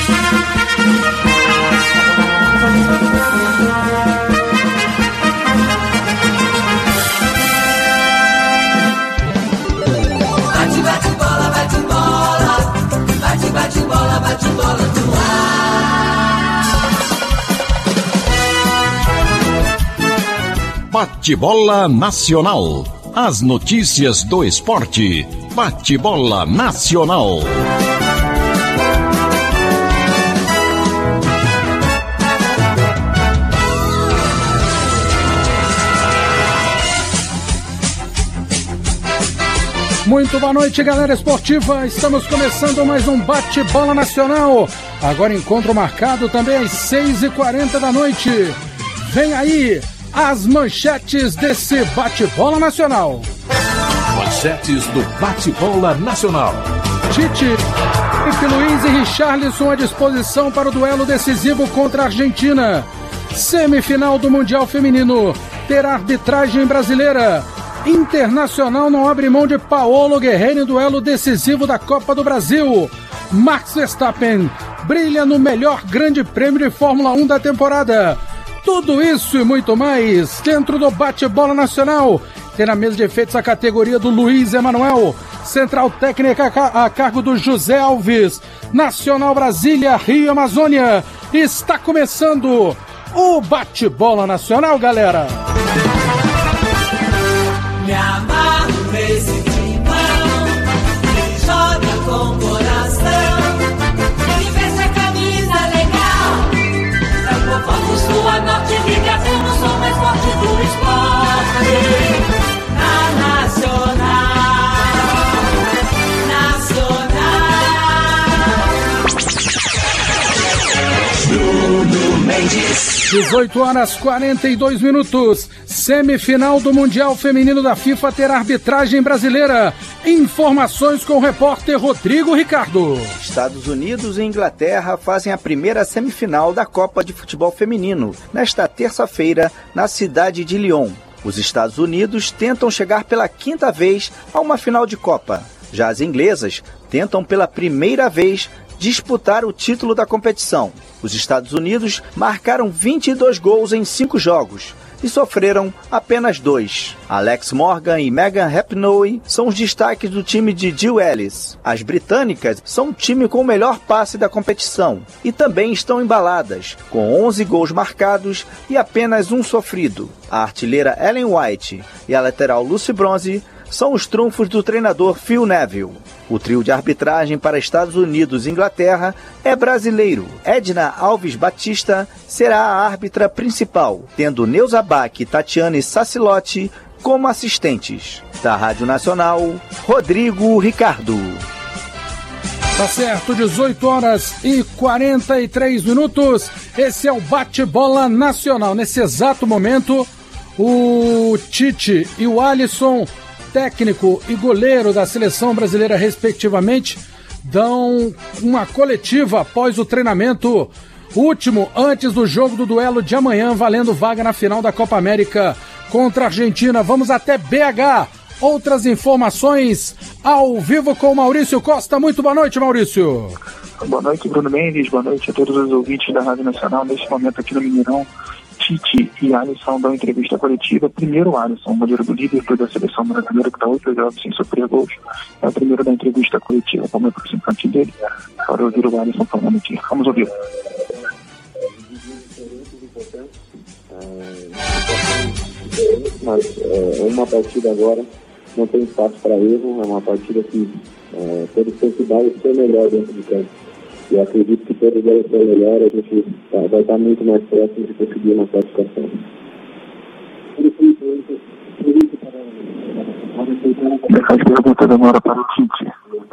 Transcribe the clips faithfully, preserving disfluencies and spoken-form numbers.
Bate, bate bola, bate bola, bate, bate bola, bate bola no ar. Bate-bola Nacional. As notícias do esporte. Bate-bola Nacional. Muito boa noite, galera esportiva. Estamos começando mais um Bate-Bola Nacional. Agora encontro marcado também às seis e quarenta da noite. Vem aí as manchetes desse Bate-Bola Nacional. Manchetes do Bate-Bola Nacional. Tite, Felipe Luiz e Richarlison à disposição para o duelo decisivo contra a Argentina. Semifinal do Mundial Feminino terá arbitragem brasileira. Internacional não abre mão de Paolo Guerreiro em duelo decisivo da Copa do Brasil. Max Verstappen brilha no melhor grande prêmio de Fórmula um da temporada. Tudo isso e muito mais dentro do Bate-Bola Nacional. Tem na mesa de efeitos a categoria do Luiz Emanuel. Central técnica a cargo do José Alves. Nacional Brasília, Rio Amazônia. Está começando o Bate-Bola Nacional, galera. Me amarro nesse timão, que joga com coração, e veste a camisa legal. É o povo sua norte, liga, temos o mais forte do esporte. Na Nacional, Nacional. Bruno Mendes. dezoito horas e quarenta e dois minutos. Semifinal do Mundial Feminino da FIFA terá arbitragem brasileira. Informações com o repórter Rodrigo Ricardo. Estados Unidos e Inglaterra fazem a primeira semifinal da Copa de Futebol Feminino nesta terça-feira na cidade de Lyon. Os Estados Unidos tentam chegar pela quinta vez a uma final de Copa. Já as inglesas tentam pela primeira vez disputar o título da competição. Os Estados Unidos marcaram vinte e dois gols em cinco jogos e sofreram apenas dois. Alex Morgan e Megan Rapinoe são os destaques do time de Jill Ellis. As britânicas são o time com o melhor passe da competição e também estão embaladas, com onze gols marcados e apenas um sofrido. A artilheira Ellen White e a lateral Lucy Bronze são os trunfos do treinador Phil Neville. O trio de arbitragem para Estados Unidos e Inglaterra é brasileiro. Edna Alves Batista será a árbitra principal, tendo Neuza Bach e Tatiane Sacilotti como assistentes. Da Rádio Nacional, Rodrigo Ricardo. Tá certo, dezoito horas e quarenta e três minutos. Esse é o Bate-Bola Nacional. Nesse exato momento, o Tite e o Alisson, técnico e goleiro da seleção brasileira, respectivamente, dão uma coletiva após o treinamento último, antes do jogo do duelo de amanhã, valendo vaga na final da Copa América contra a Argentina. Vamos até B H. Outras informações ao vivo com Maurício Costa. Muito boa noite, Maurício. Boa noite, Bruno Mendes. Boa noite a todos os ouvintes da Rádio Nacional. Neste momento aqui no Mineirão, Tite e Alisson dão entrevista coletiva. Primeiro o Alisson, o goleiro do Liverpool da seleção brasileira, que está oito jogos sem sofrer gols. É o primeiro da entrevista coletiva, como é o representante dele. Para ouvir o Alisson falando aqui. Vamos ouvir. Mas é uma partida agora, não tem espaço para erro, é uma partida que é, todos têm que dar o seu melhor dentro de campo. E acredito que todos devem ser melhor, a gente tá, vai estar muito mais próximo de conseguir uma classificação. Faz pergunta agora para o Tite.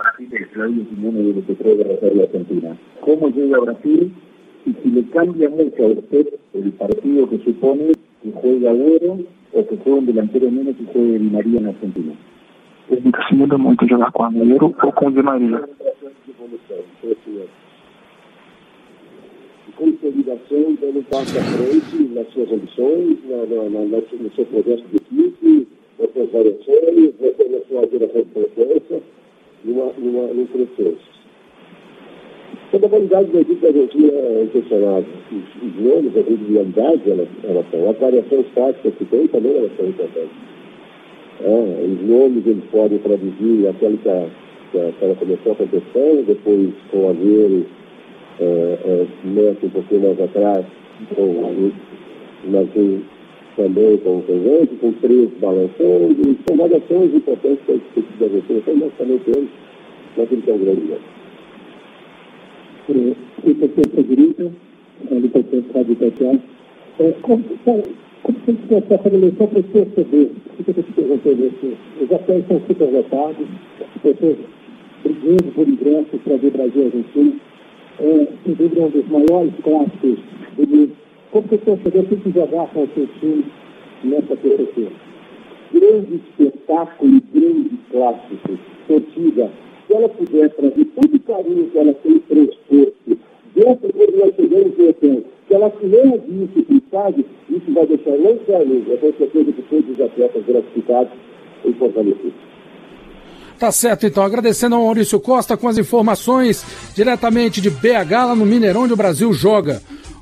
¿Cómo llega a Brasil? Y si le cambia mucho a usted el partido que supone que juega Agüero o que juega un delantero menos que juegue Di María en Argentina. Se muda muito jogar com Agüero ou com Di Maria. Consolidação dando passo à frente nas suas ambições, na, na, na, no seu projeto de equipe, nas suas variações, na sua geração de confiança, numa, numa, num crescimento. Quando a qualidade da equipe da Argentina é impressionante, os, os nomes, as individualidades, elas, elas são. As variações táticas que tem também elas são importantes. É, os nomes eles podem traduzir aquela que, a, que, a, que ela começou a competição, depois com o Agüero, é, é, Messi um pouquinho mais atrás, com o Marquinhos também com o presente, com três balançando, e são variações importantes para a equipe da Argentina, então nós também temos naquele que é um grande jogo. E você, Frederico, ele foi pensado de Tatiana. Como você começou a fazer eleição para perceber? O que eu te perguntei nesse? Os atletas são super votados, as pessoas brigando por ingressos para ver Brasil e Argentina. É, sem dúvida, um dos maiores clássicos do mundo. Como você percebeu que que jogar com o seu time nessa terça-feira? Grande espetáculo, grande clássico, torcida. Se ela puder trazer todo o carinho que ela tem transposto dentro do nós chegamos em hotel, se ela se lembra disso e sabe, isso vai deixar não só a mim, eu tenho certeza que todos os atletas gratificados e fortalecidos. Tá certo, então. Agradecendo ao Maurício Costa com as informações diretamente de B H, lá no Mineirão, onde o Brasil joga.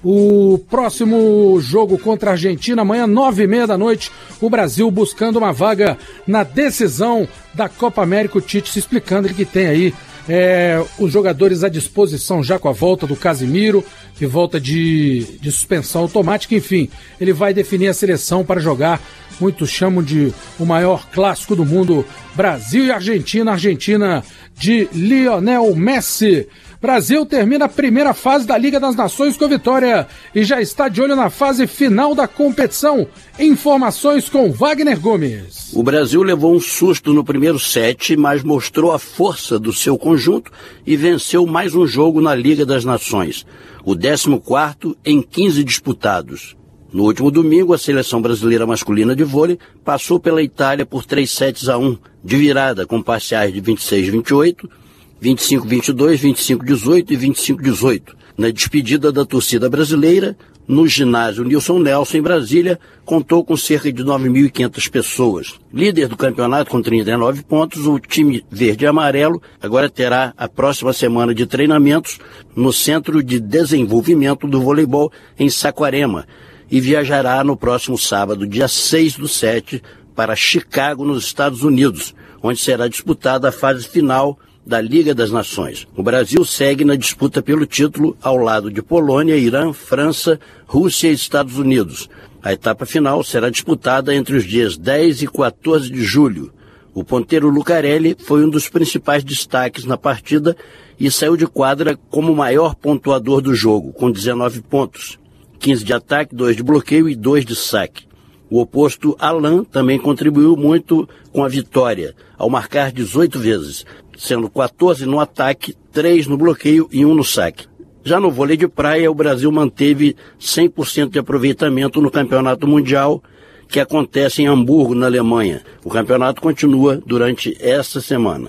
O próximo jogo contra a Argentina, amanhã, nove e meia da noite, o Brasil buscando uma vaga na decisão da Copa América. O Tite se explicando ele que tem aí é, os jogadores à disposição já com a volta do Casimiro, que volta de, de suspensão automática. Enfim, ele vai definir a seleção para jogar, muitos chamam de o maior clássico do mundo, Brasil e Argentina, Argentina de Lionel Messi. Brasil termina a primeira fase da Liga das Nações com vitória e já está de olho na fase final da competição. Informações com Wagner Gomes. O Brasil levou um susto no primeiro set, mas mostrou a força do seu conjunto e venceu mais um jogo na Liga das Nações, o décimo quarto em quinze disputados. No último domingo, a seleção brasileira masculina de vôlei passou pela Itália por três sets a um, de virada, com parciais de vinte e seis a vinte e oito, vinte e cinco a vinte e dois, vinte e cinco a dezoito e vinte e cinco a dezoito. Na despedida da torcida brasileira, no ginásio Nilson Nelson, em Brasília, contou com cerca de nove mil e quinhentas pessoas. Líder do campeonato com trinta e nove pontos, o time verde e amarelo agora terá a próxima semana de treinamentos no Centro de Desenvolvimento do Voleibol em Saquarema e viajará no próximo sábado, dia seis do sete, para Chicago, nos Estados Unidos, onde será disputada a fase final da Liga das Nações. O Brasil segue na disputa pelo título ao lado de Polônia, Irã, França, Rússia e Estados Unidos. A etapa final será disputada entre os dias dez e quatorze de julho. O ponteiro Lucarelli foi um dos principais destaques na partida e saiu de quadra como o maior pontuador do jogo, com dezenove pontos. quinze de ataque, dois de bloqueio e dois de saque. O oposto, Alain, também contribuiu muito com a vitória, ao marcar dezoito vezes, sendo quatorze no ataque, três no bloqueio e um no saque. Já no vôlei de praia, o Brasil manteve cem por cento de aproveitamento no Campeonato Mundial, que acontece em Hamburgo, na Alemanha. O campeonato continua durante esta semana.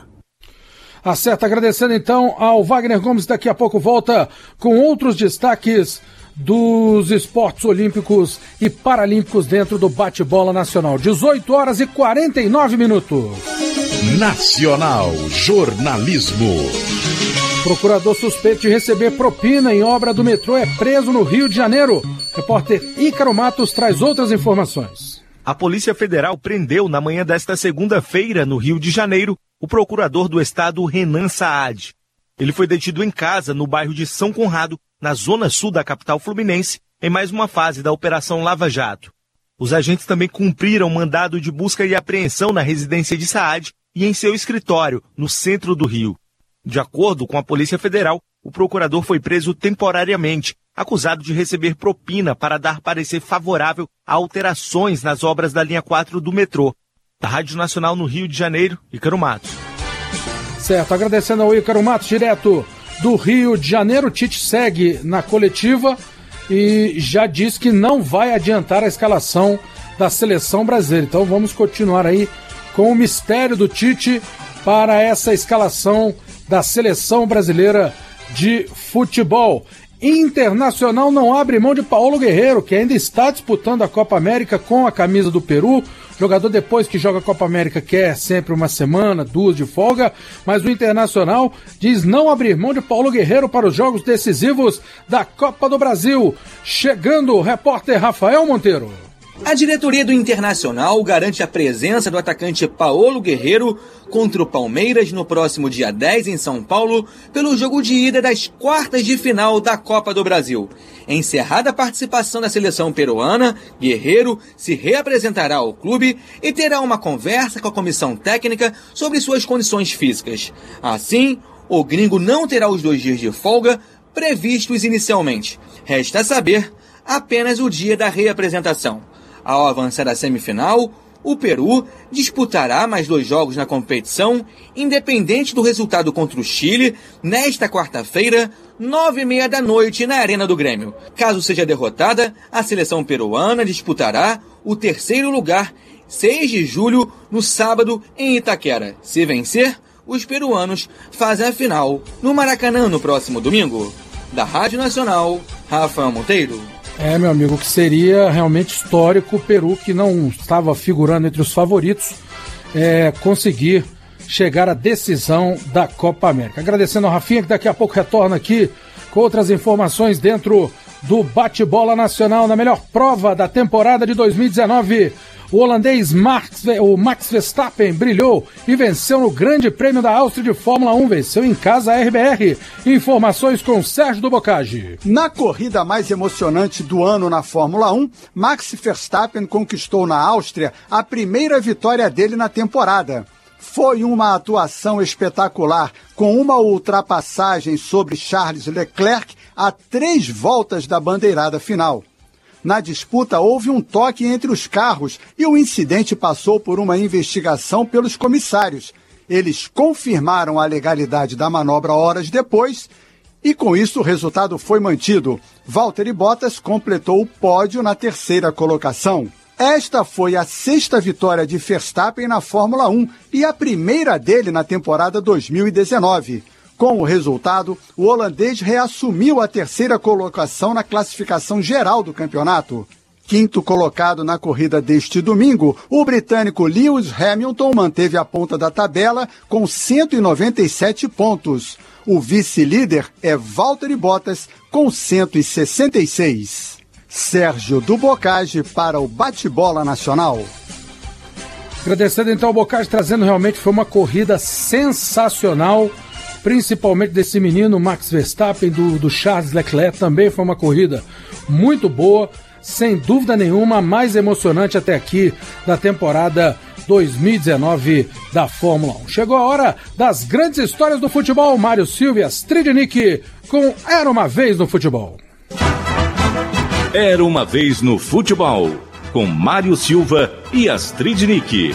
Acerta, agradecendo então ao Wagner Gomes, daqui a pouco volta com outros destaques dos esportes olímpicos e paralímpicos dentro do bate-bola nacional. dezoito horas e quarenta e nove minutos. Nacional Jornalismo. Procurador suspeito de receber propina em obra do metrô é preso no Rio de Janeiro. Repórter Ícaro Matos traz outras informações. A Polícia Federal prendeu na manhã desta segunda-feira, no Rio de Janeiro, o procurador do estado Renan Saad. Ele foi detido em casa, no bairro de São Conrado, na zona sul da capital fluminense, em mais uma fase da Operação Lava Jato. Os agentes também cumpriram mandado de busca e apreensão na residência de Saad e em seu escritório, no centro do Rio. De acordo com a Polícia Federal, o procurador foi preso temporariamente, acusado de receber propina para dar parecer favorável a alterações nas obras da linha quatro do metrô. Da Rádio Nacional no Rio de Janeiro, Ícaro Matos. Certo, agradecendo ao Ícaro Matos, direto do Rio de Janeiro. O Tite segue na coletiva e já diz que não vai adiantar a escalação da seleção brasileira. Então vamos continuar aí com o mistério do Tite para essa escalação da seleção brasileira de futebol. Internacional não abre mão de Paulo Guerreiro, que ainda está disputando a Copa América com a camisa do Peru. Jogador depois que joga a Copa América quer sempre uma semana, duas de folga, mas o Internacional diz não abrir mão de Paulo Guerreiro para os jogos decisivos da Copa do Brasil. Chegando o repórter Rafael Monteiro. A diretoria do Internacional garante a presença do atacante Paulo Guerreiro contra o Palmeiras no próximo dia dez em São Paulo, pelo jogo de ida das quartas de final da Copa do Brasil. Encerrada a participação da seleção peruana, Guerreiro se reapresentará ao clube e terá uma conversa com a comissão técnica sobre suas condições físicas. Assim, o gringo não terá os dois dias de folga previstos inicialmente. Resta saber apenas o dia da reapresentação. Ao avançar à semifinal, o Peru disputará mais dois jogos na competição, independente do resultado contra o Chile, nesta quarta-feira, nove e meia da noite, na Arena do Grêmio. Caso seja derrotada, a seleção peruana disputará o terceiro lugar, seis de julho, no sábado, em Itaquera. Se vencer, os peruanos fazem a final no Maracanã no próximo domingo. Da Rádio Nacional, Rafael Monteiro. É, meu amigo, que seria realmente histórico o Peru, que não estava figurando entre os favoritos, é, conseguir chegar à decisão da Copa América. Agradecendo ao Rafinha, que daqui a pouco retorna aqui com outras informações dentro do bate-bola nacional na melhor prova da temporada de dois mil e dezenove. O holandês Max, o Max Verstappen brilhou e venceu no Grande Prêmio da Áustria de Fórmula um. Venceu em casa a R B R. Informações com Sérgio do Bocage. Na corrida mais emocionante do ano na Fórmula um, Max Verstappen conquistou na Áustria a primeira vitória dele na temporada. Foi uma atuação espetacular, com uma ultrapassagem sobre Charles Leclerc a três voltas da bandeirada final. Na disputa, houve um toque entre os carros e o incidente passou por uma investigação pelos comissários. Eles confirmaram a legalidade da manobra horas depois e, com isso, o resultado foi mantido. Valtteri Bottas completou o pódio na terceira colocação. Esta foi a sexta vitória de Verstappen na Fórmula um e a primeira dele na temporada dois mil e dezenove. Com o resultado, o holandês reassumiu a terceira colocação na classificação geral do campeonato. Quinto colocado na corrida deste domingo, o britânico Lewis Hamilton manteve a ponta da tabela com cento e noventa e sete pontos. O vice-líder é Valtteri Bottas com cento e sessenta e seis. Sérgio do Bocage para o Bate-Bola Nacional. Agradecendo então ao Bocage, trazendo realmente foi uma corrida sensacional, principalmente desse menino Max Verstappen, do, do Charles Leclerc. Também foi uma corrida muito boa, sem dúvida nenhuma, a mais emocionante até aqui da temporada dois mil e dezenove da Fórmula um. Chegou a hora das grandes histórias do futebol. Mário Silva e Astrid Nick com Era Uma Vez no Futebol. Era Uma Vez no Futebol, com Mário Silva e Astrid Nick.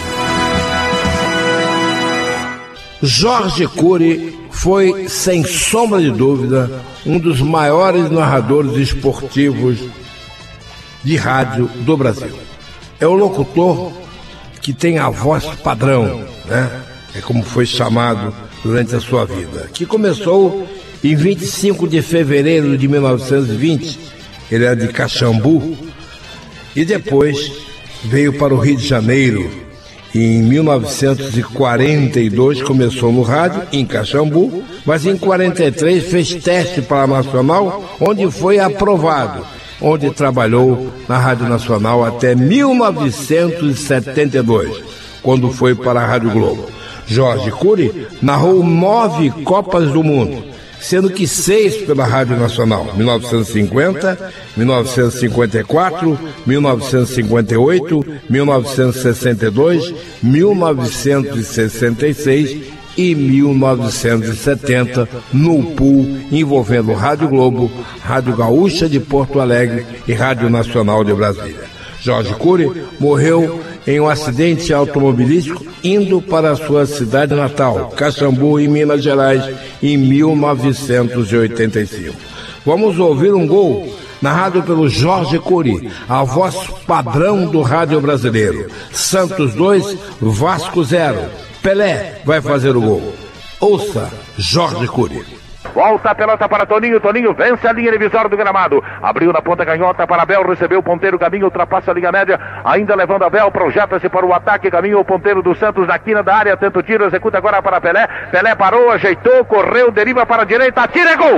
Jorge Cury foi, sem sombra de dúvida, um dos maiores narradores esportivos de rádio do Brasil. É o locutor que tem a voz padrão, né? É como foi chamado durante a sua vida, que começou em vinte e cinco de fevereiro de mil novecentos e vinte, ele era de Caxambu, e depois veio para o Rio de Janeiro. Em mil novecentos e quarenta e dois começou no rádio, em Caxambu, mas em quarenta e três fez teste para a Nacional, onde foi aprovado, onde trabalhou na Rádio Nacional até mil novecentos e setenta e dois, quando foi para a Rádio Globo. Jorge Cury narrou nove Copas do Mundo, sendo que seis pela Rádio Nacional, mil novecentos e cinquenta, mil novecentos e cinquenta e quatro, mil novecentos e cinquenta e oito, mil novecentos e sessenta e dois, mil novecentos e sessenta e seis e mil novecentos e setenta, no pool envolvendo Rádio Globo, Rádio Gaúcha de Porto Alegre e Rádio Nacional de Brasília. Jorge Cury morreu em um acidente automobilístico indo para a sua cidade natal, Caxambu, em Minas Gerais, em mil novecentos e oitenta e cinco. Vamos ouvir um gol narrado pelo Jorge Cury, a voz padrão do rádio brasileiro. Santos dois, Vasco zero. Pelé vai fazer o gol. Ouça Jorge Cury. volta a pelota para Toninho, Toninho vence a linha divisória do gramado, abriu na ponta canhota para Abel, recebeu o ponteiro, caminho, ultrapassa a linha média, ainda levando Abel, projeta-se para o ataque, caminho o ponteiro do Santos na quina da área, tenta o tiro, executa agora para Pelé, Pelé parou, ajeitou, correu, deriva para a direita, atira, é gol!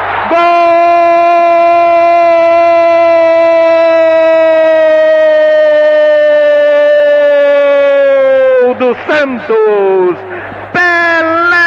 Gol do Santos! Pelé!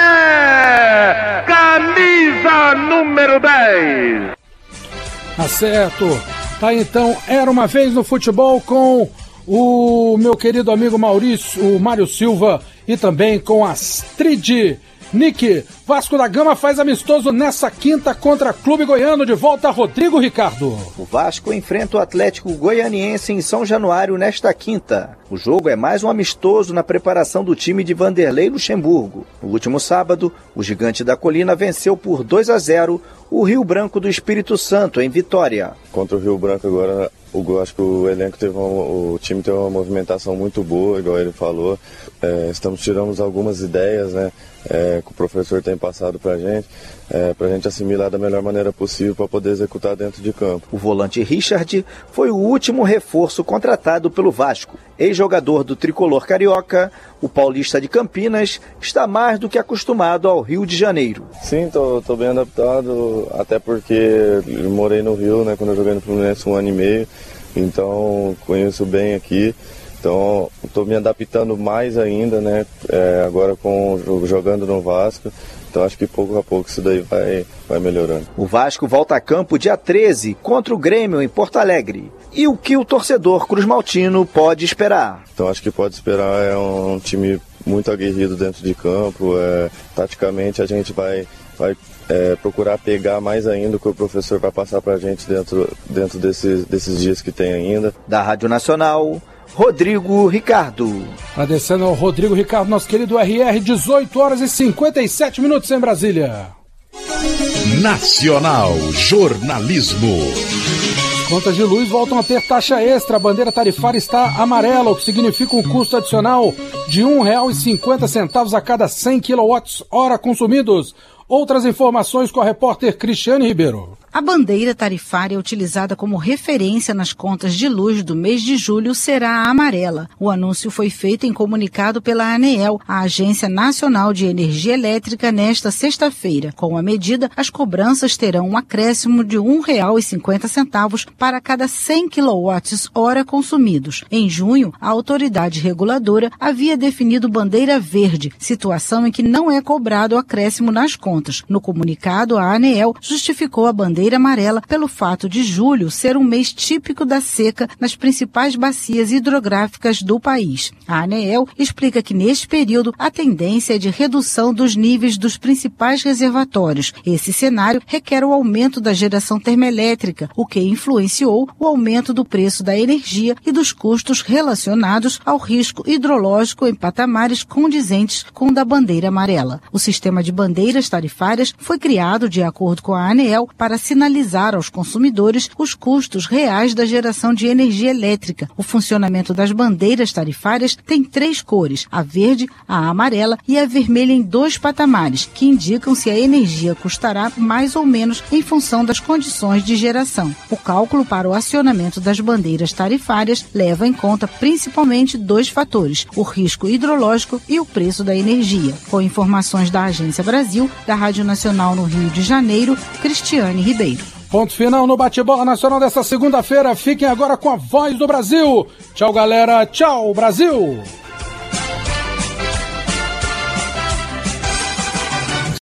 Camisa número dez! Acerto! Tá, então, era uma vez no futebol com o meu querido amigo Maurício, o Mário Silva, e também com Astrid Nick. Vasco da Gama faz amistoso nessa quinta contra Clube Goiano. De volta, Rodrigo Ricardo. O Vasco enfrenta o Atlético Goianiense em São Januário nesta quinta. O jogo é mais um amistoso na preparação do time de Vanderlei Luxemburgo. No último sábado, o Gigante da Colina venceu por dois a zero o Rio Branco do Espírito Santo, em Vitória. Contra o Rio Branco agora, eu acho que o elenco teve uma, o time teve uma movimentação muito boa, igual ele falou. É, estamos tirando algumas ideias, né, é, que o professor tem passado para a gente, é, para a gente assimilar da melhor maneira possível para poder executar dentro de campo. O volante Richard foi o último reforço contratado pelo Vasco. Ex-jogador do tricolor carioca, o paulista de Campinas está mais do que acostumado ao Rio de Janeiro. Sim, estou bem adaptado, até porque eu morei no Rio, né, quando eu joguei no Fluminense um ano e meio, então conheço bem aqui. Então, estou me adaptando mais ainda, né? É, agora com, jogando no Vasco. Então, acho que pouco a pouco isso daí vai, vai melhorando. O Vasco volta a campo dia treze contra o Grêmio em Porto Alegre. E o que o torcedor cruzmaltino pode esperar? Então, acho que pode esperar é um time muito aguerrido dentro de campo. É, taticamente, a gente vai... vai É, procurar pegar mais ainda o que o professor vai passar para a gente dentro, dentro desses, desses dias que tem ainda. Da Rádio Nacional, Rodrigo Ricardo. Agradecendo ao Rodrigo Ricardo, nosso querido R R, dezoito horas e cinquenta e sete minutos em Brasília. Nacional Jornalismo. Contas de luz voltam a ter taxa extra. A bandeira tarifária está amarela, o que significa um custo adicional de um real e cinquenta centavos a cada cem quilowatts-hora consumidos. Outras informações com a repórter Cristiane Ribeiro. A bandeira tarifária utilizada como referência nas contas de luz do mês de julho será a amarela. O anúncio foi feito em comunicado pela ANEEL, a Agência Nacional de Energia Elétrica, nesta sexta-feira. Com a medida, as cobranças terão um acréscimo de um real e cinquenta centavos para cada cem quilowatts-hora consumidos. Em junho, a autoridade reguladora havia definido bandeira verde, situação em que não é cobrado o acréscimo nas contas. No comunicado, a ANEEL justificou a bandeira amarela pelo fato de julho ser um mês típico da seca nas principais bacias hidrográficas do país. A ANEEL explica que neste período a tendência é de redução dos níveis dos principais reservatórios. Esse cenário requer o aumento da geração termoelétrica, o que influenciou o aumento do preço da energia e dos custos relacionados ao risco hidrológico em patamares condizentes com o da bandeira amarela. O sistema de bandeiras tarifárias foi criado de acordo com a ANEEL para sinalizar aos consumidores os custos reais da geração de energia elétrica. O funcionamento das bandeiras tarifárias tem três cores, a verde, a amarela e a vermelha em dois patamares, que indicam se a energia custará mais ou menos em função das condições de geração. O cálculo para o acionamento das bandeiras tarifárias leva em conta principalmente dois fatores, o risco hidrológico e o preço da energia. Com informações da Agência Brasil, da Rádio Nacional no Rio de Janeiro, Cristiane Ribeiro. Ponto final no bate-bola nacional desta segunda-feira. Fiquem agora com a Voz do Brasil. Tchau, galera. Tchau, Brasil.